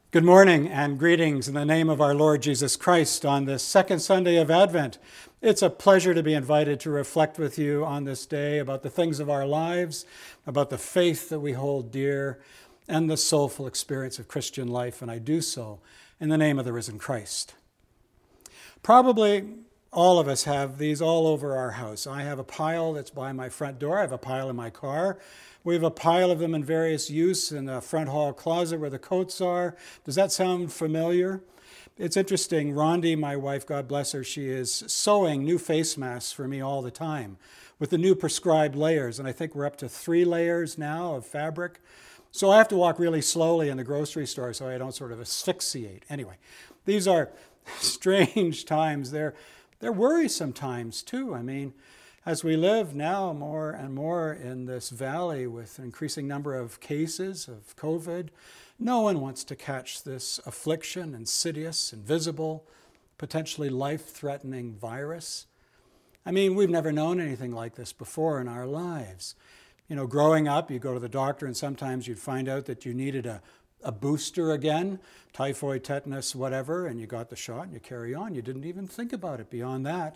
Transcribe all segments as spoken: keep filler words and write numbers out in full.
Good morning and greetings in the name of our Lord Jesus Christ on this second Sunday of Advent. It's a pleasure to be invited to reflect with you on this day about the things of our lives, about the faith that we hold dear, and the soulful experience of Christian life, and I do so in the name of the risen Christ. Probably all of us have these all over our house. I have a pile that's by my front door. I have a pile in my car. We have a pile of them in various use in the front hall closet where the coats are. Does that sound familiar? It's interesting. Rondi, my wife, God bless her, she is sewing new face masks for me all the time with the new prescribed layers. And I think we're up to three layers now of fabric. So I have to walk really slowly in the grocery store so I don't sort of asphyxiate. Anyway, these are strange times. They're, they're worrisome times too. I mean, as we live now more and more in this valley with an increasing number of cases of COVID, no one wants to catch this affliction, insidious, invisible, potentially life-threatening virus. I mean, we've never known anything like this before in our lives. You know, growing up, you go to the doctor and sometimes you'd find out that you needed a, a booster again, typhoid, tetanus, whatever, and you got the shot and you carry on. You didn't even think about it beyond that.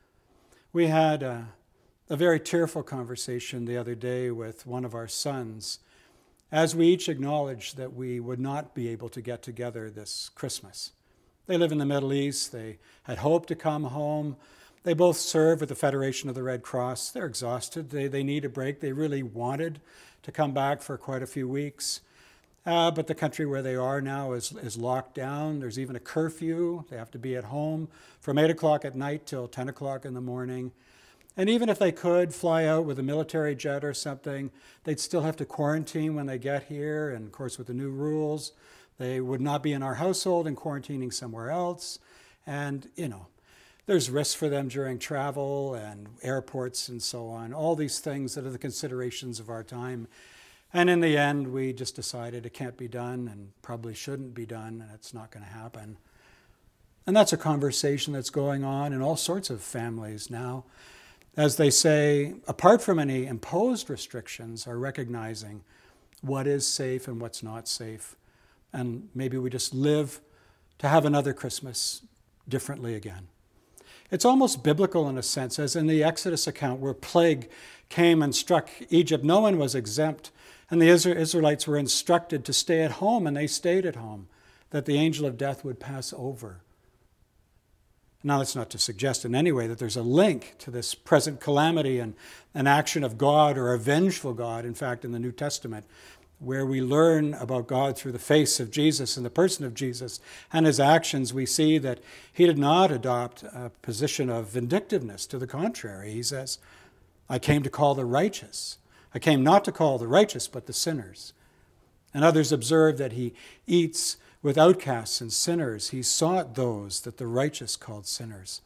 We had a, a very tearful conversation the other day with one of our sons as we each acknowledged that we would not be able to get together this Christmas. They live in the Middle East. They had hoped to come home. They both serve with the Federation of the Red Cross. They're exhausted. They, they need a break. They really wanted to come back for quite a few weeks. Uh, but the country where they are now is, is locked down. There's even a curfew. They have to be at home from eight o'clock at night till ten o'clock in the morning. And even if they could fly out with a military jet or something, they'd still have to quarantine when they get here. And of course, with the new rules, they would not be in our household and quarantining somewhere else. And, you know, there's risks for them during travel and airports and so on. All these things that are the considerations of our time. And in the end, we just decided it can't be done and probably shouldn't be done, and it's not going to happen. And that's a conversation that's going on in all sorts of families now. As they say, apart from any imposed restrictions, are recognizing what is safe and what's not safe. And maybe we just live to have another Christmas differently again. It's almost biblical in a sense, as in the Exodus account where plague came and struck Egypt. No one was exempt. And the Israelites were instructed to stay at home, and they stayed at home, that the angel of death would pass over. Now, that's not to suggest in any way that there's a link to this present calamity and an action of God or a vengeful God. In fact, in the New Testament, where we learn about God through the face of Jesus and the person of Jesus and his actions, we see that he did not adopt a position of vindictiveness. To the contrary, he says, I came to call the righteous. I came not to call the righteous, but the sinners. And others observe that he eats with outcasts and sinners. He sought those that the righteous called sinners.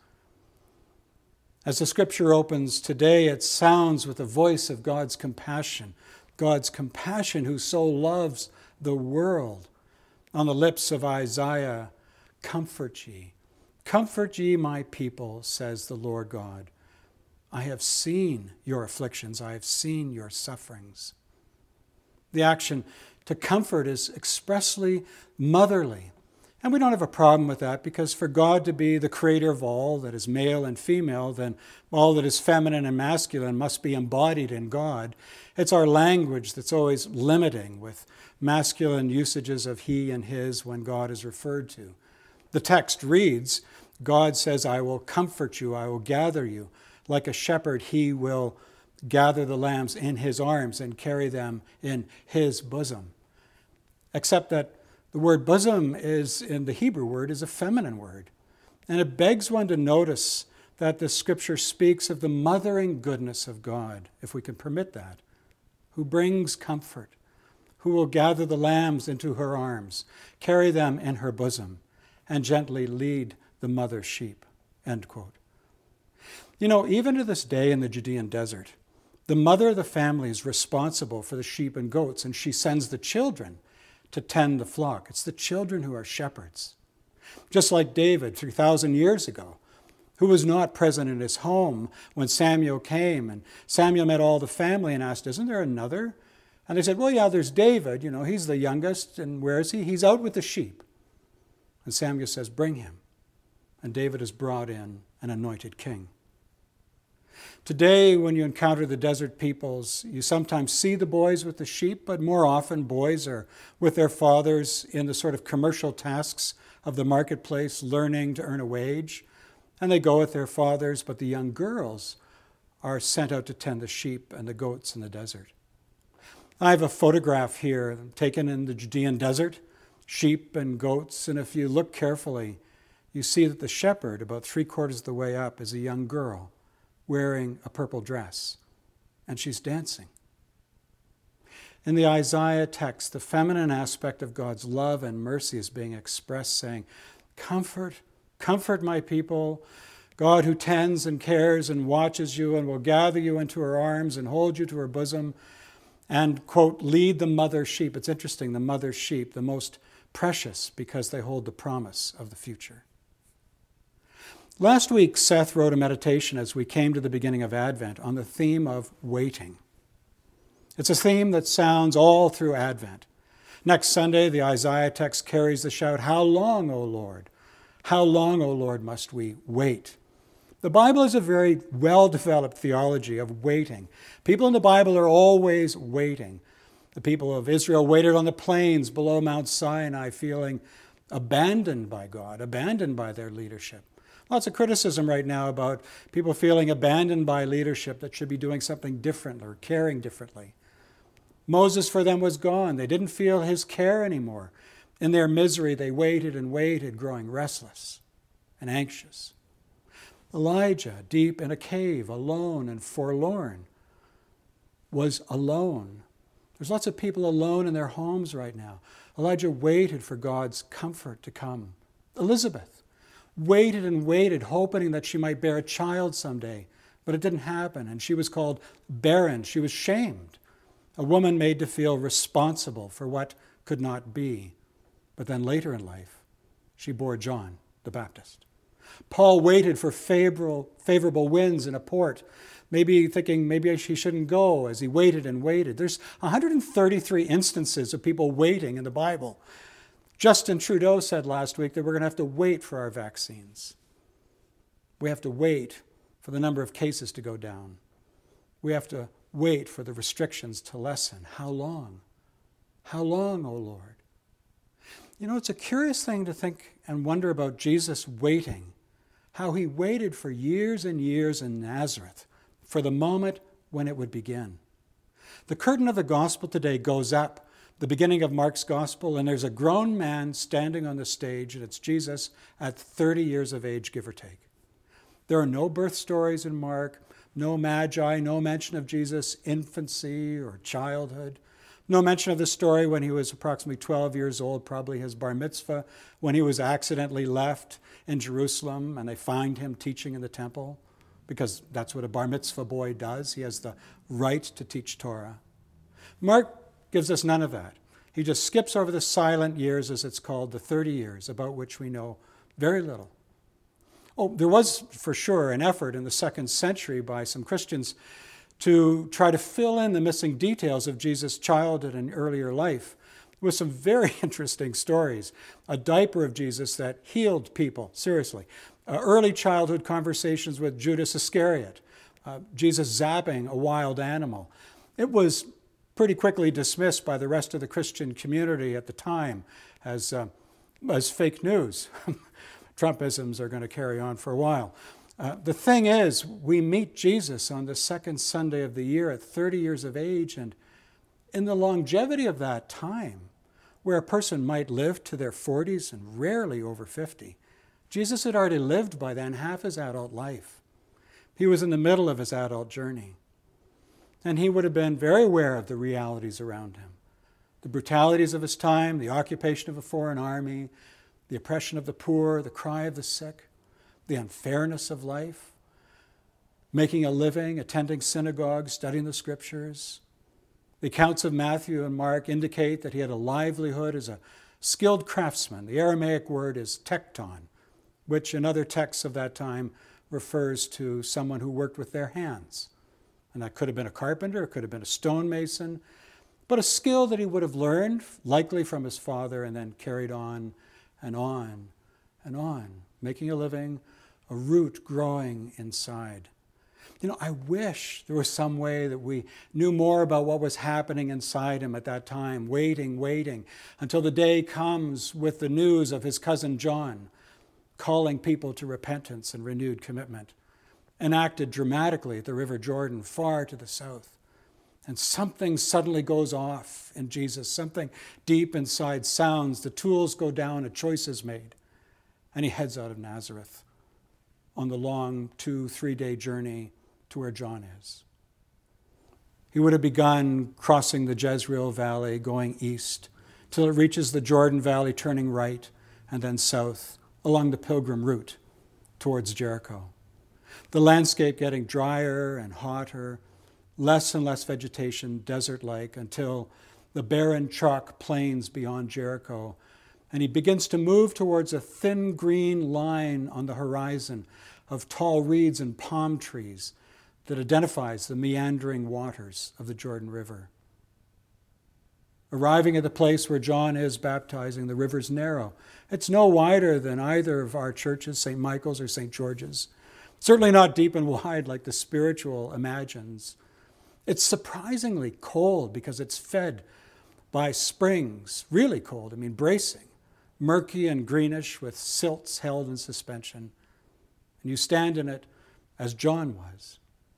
As the scripture opens today, it sounds with the voice of God's compassion. God's compassion who so loves the world. On the lips of Isaiah, comfort ye. Comfort ye my people, says the Lord God. I have seen your afflictions. I have seen your sufferings. The action to comfort is expressly motherly. And we don't have a problem with that because for God to be the creator of all that is male and female, then all that is feminine and masculine must be embodied in God. It's our language that's always limiting with masculine usages of he and his when God is referred to. The text reads, God says, I will comfort you, I will gather you. Like a shepherd, he will gather the lambs in his arms and carry them in his bosom. Except that the word bosom is, in the Hebrew word, is a feminine word. And it begs one to notice that the scripture speaks of the mothering goodness of God, if we can permit that, who brings comfort, who will gather the lambs into her arms, carry them in her bosom, and gently lead the mother sheep, end quote. You know, even to this day in the Judean desert, the mother of the family is responsible for the sheep and goats, and she sends the children to tend the flock. It's the children who are shepherds. Just like David three thousand years ago, who was not present in his home when Samuel came, and Samuel met all the family and asked, isn't there another And they said, well, yeah, there's David. You know, he's the youngest. And where is he? He's out with the sheep. And Samuel says, bring him. And David is brought in and anointed king. Today, when you encounter the desert peoples, you sometimes see the boys with the sheep, but more often boys are with their fathers in the sort of commercial tasks of the marketplace, learning to earn a wage. And they go with their fathers, but the young girls are sent out to tend the sheep and the goats in the desert. I have a photograph here taken in the Judean desert, sheep and goats, and if you look carefully, you see that the shepherd, about three quarters of the way up, is a young girl wearing a purple dress, and she's dancing. In the Isaiah text, the feminine aspect of God's love and mercy is being expressed, saying, comfort, comfort my people, God who tends and cares and watches you and will gather you into her arms and hold you to her bosom and, quote, lead the mother sheep. It's interesting, the mother sheep, the most precious because they hold the promise of the future. Last week, Seth wrote a meditation as we came to the beginning of Advent on the theme of waiting. It's a theme that sounds all through Advent. Next Sunday, the Isaiah text carries the shout, how long, O Lord? How long, O Lord, must we wait? The Bible is a very well-developed theology of waiting. People in the Bible are always waiting. The people of Israel waited on the plains below Mount Sinai, feeling abandoned by God, abandoned by their leadership. Lots of criticism right now about people feeling abandoned by leadership that should be doing something different or caring differently. Moses for them was gone. They didn't feel his care anymore. In their misery, they waited and waited, growing restless and anxious. Elijah, deep in a cave, alone and forlorn, was alone. There's lots of people alone in their homes right now. Elijah waited for God's comfort to come. Elizabeth waited and waited, hoping that she might bear a child someday, but it didn't happen, and she was called barren. She was shamed, a woman made to feel responsible for what could not be. But then later in life, she bore John the Baptist. Paul waited for favorable, favorable winds in a port, maybe thinking maybe he shouldn't go as he waited and waited. There's one hundred thirty-three instances of people waiting in the Bible. Justin Trudeau said last week that we're going to have to wait for our vaccines. We have to wait for the number of cases to go down. We have to wait for the restrictions to lessen. How long? How long, O Lord? You know, it's a curious thing to think and wonder about Jesus waiting, how he waited for years and years in Nazareth for the moment when it would begin. The curtain of the gospel today goes up, the beginning of Mark's gospel, and there's a grown man standing on the stage, and it's Jesus at thirty years of age, give or take. There are no birth stories in Mark, no magi, no mention of Jesus' infancy or childhood, no mention of the story when he was approximately twelve years old, probably his bar mitzvah, when he was accidentally left in Jerusalem and they find him teaching in the temple, because that's what a bar mitzvah boy does. He has the right to teach Torah. Mark gives us none of that. He just skips over the silent years, as it's called, the thirty years, about which we know very little. Oh, there was for sure an effort in the second century by some Christians to try to fill in the missing details of Jesus' childhood and earlier life with some very interesting stories. A diaper of Jesus that healed people, seriously. Uh, early childhood conversations with Judas Iscariot. Uh, Jesus zapping a wild animal. It was pretty quickly dismissed by the rest of the Christian community at the time as, uh, as fake news. Trumpisms are going to carry on for a while. Uh, the thing is, we meet Jesus on the second Sunday of the year at thirty years of age, and in the longevity of that time, where a person might live to their forties and rarely over fifty, Jesus had already lived by then half his adult life. He was in the middle of his adult journey. And he would have been very aware of the realities around him. The brutalities of his time, the occupation of a foreign army, the oppression of the poor, the cry of the sick, the unfairness of life, making a living, attending synagogues, studying the scriptures. The accounts of Matthew and Mark indicate that he had a livelihood as a skilled craftsman. The Aramaic word is tekton, which in other texts of that time refers to someone who worked with their hands. And that could have been a carpenter, it could have been a stonemason. but a skill that he would have learned, likely from his father, and then carried on and on and on, making a living, a root growing inside. You know, I wish there was some way that we knew more about what was happening inside him at that time, waiting, waiting, until the day comes with the news of his cousin John, calling people to repentance and renewed commitment, enacted dramatically at the River Jordan, far to the south. And something suddenly goes off in Jesus. Something deep inside sounds. The tools go down, a choice is made. And he heads out of Nazareth on the long two, three-day journey to where John is. He would have begun crossing the Jezreel Valley, going east, till it reaches the Jordan Valley, turning right, and then south, along the pilgrim route towards Jericho. The landscape getting drier and hotter, less and less vegetation, desert-like, until the barren chalk plains beyond Jericho. And he begins to move towards a thin green line on the horizon of tall reeds and palm trees that identifies the meandering waters of the Jordan River. Arriving at the place where John is baptizing, the river's narrow. It's no wider than either of our churches, Saint Michael's or Saint George's. Certainly not deep and wide like the spiritual imagines. It's surprisingly cold because it's fed by springs, really cold, I mean bracing, murky and greenish with silts held in suspension. And you stand in it as John was.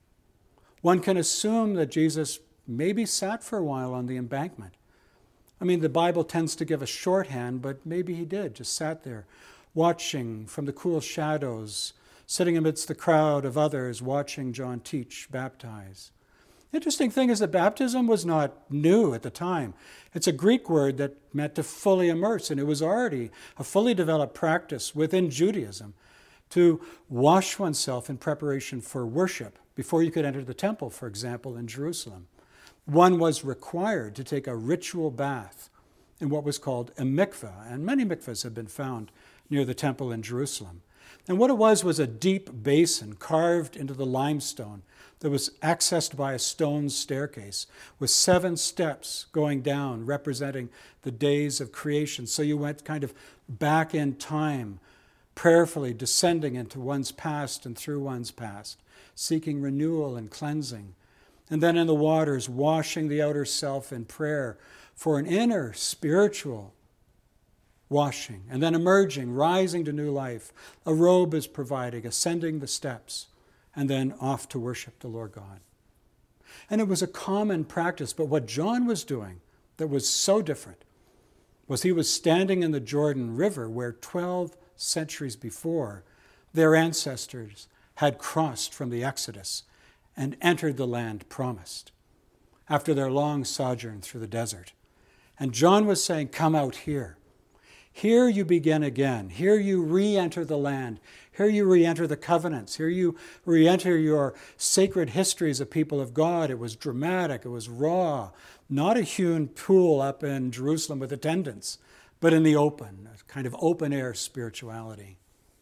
One can assume that Jesus maybe sat for a while on the embankment. I mean, the Bible tends to give a shorthand, but maybe he did, just sat there, watching from the cool shadows, sitting amidst the crowd of others, watching John teach, baptize. Interesting thing is that baptism was not new at the time. It's a Greek word that meant to fully immerse, and it was already a fully developed practice within Judaism to wash oneself in preparation for worship before you could enter the temple, for example, in Jerusalem. One was required to take a ritual bath in what was called a mikveh, and many mikvehs have been found near the temple in Jerusalem. And what it was was a deep basin carved into the limestone that was accessed by a stone staircase with seven steps going down, representing the days of creation. So you went kind of back in time, prayerfully descending into one's past and through one's past, seeking renewal and cleansing. And then in the waters, washing the outer self in prayer for an inner spiritual washing. And then emerging, rising to new life. A robe is provided, ascending the steps, and then off to worship the Lord God. And it was a common practice, but what John was doing that was so different was he was standing in the Jordan River where twelve centuries before their ancestors had crossed from the Exodus and entered the land promised after their long sojourn through the desert. And John was saying, come out here. Here you begin again. Here you re-enter the land. Here you re-enter the covenants. Here you re-enter your sacred histories of people of God. It was dramatic. It was raw. Not a hewn pool up in Jerusalem with attendants, but in the open, a kind of open-air spirituality.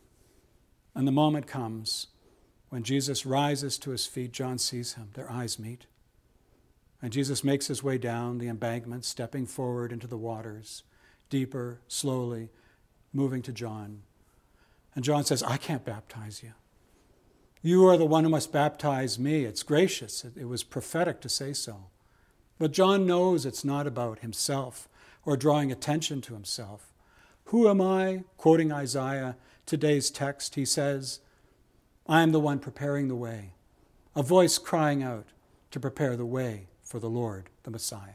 And the moment comes when Jesus rises to his feet. John sees him. Their eyes meet. And Jesus makes his way down the embankment, stepping forward into the waters, deeper, slowly, moving to John. And John says, I can't baptize you. You are the one who must baptize me. It's gracious. It, it was prophetic to say so. But John knows it's not about himself or drawing attention to himself. Who am I? Quoting Isaiah, today's text, he says, I am the one preparing the way, a voice crying out to prepare the way for the Lord, the Messiah.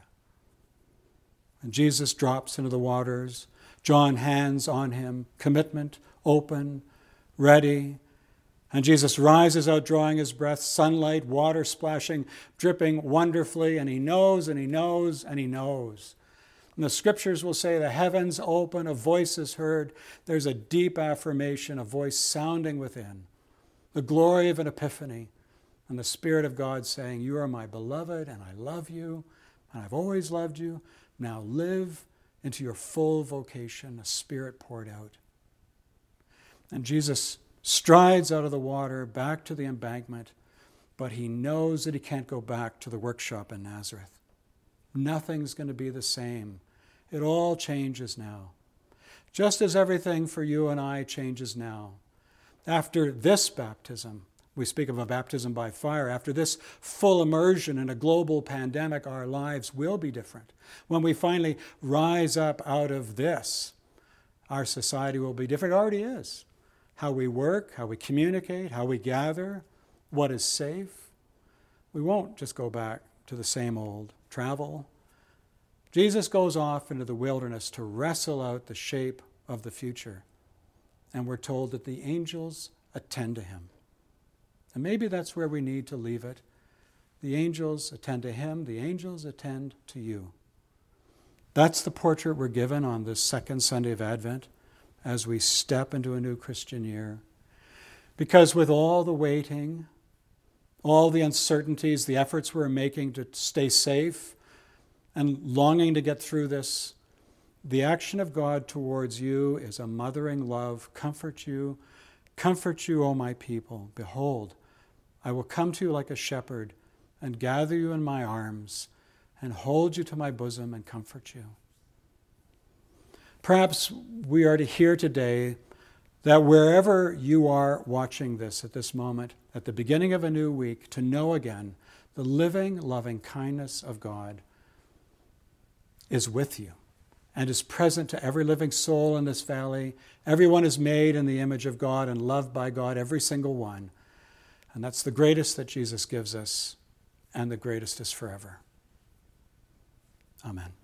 And Jesus drops into the waters. John hands on him, commitment, open, ready. And Jesus rises out, drawing his breath, sunlight, water splashing, dripping wonderfully. And he knows, and he knows, and he knows. And the scriptures will say the heavens open, a voice is heard. There's a deep affirmation, a voice sounding within. The glory of an epiphany. And the Spirit of God saying, you are my beloved, and I love you, and I've always loved you. Now live into your full vocation, a Spirit poured out. And Jesus strides out of the water, back to the embankment, but he knows that he can't go back to the workshop in Nazareth. Nothing's going to be the same. It all changes now. Just as everything for you and I changes now. After this baptism, we speak of a baptism by fire. After this full immersion in a global pandemic, our lives will be different. When we finally rise up out of this, our society will be different. It already is. How we work, how we communicate, how we gather, what is safe. We won't just go back to the same old travel. Jesus goes off into the wilderness to wrestle out the shape of the future. And we're told that the angels attend to him. And maybe that's where we need to leave it. The angels attend to him. The angels attend to you. That's the portrait we're given on this second Sunday of Advent as we step into a new Christian year. Because with all the waiting, all the uncertainties, the efforts we're making to stay safe and longing to get through this, the action of God towards you is a mothering love. Comfort you, comfort you, O my people. Behold, I will come to you like a shepherd and gather you in my arms and hold you to my bosom and comfort you. Perhaps we are to hear today that wherever you are watching this at this moment, at the beginning of a new week, to know again the living, loving kindness of God is with you and is present to every living soul in this valley. Everyone is made in the image of God and loved by God, every single one. And that's the greatest that Jesus gives us, and the greatest is forever. Amen.